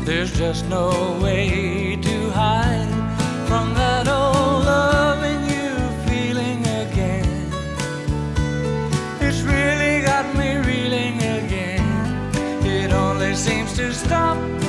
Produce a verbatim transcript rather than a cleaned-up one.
There's just no way to hide from that old loving you feeling again. It's really got me reeling again. It only seems to stop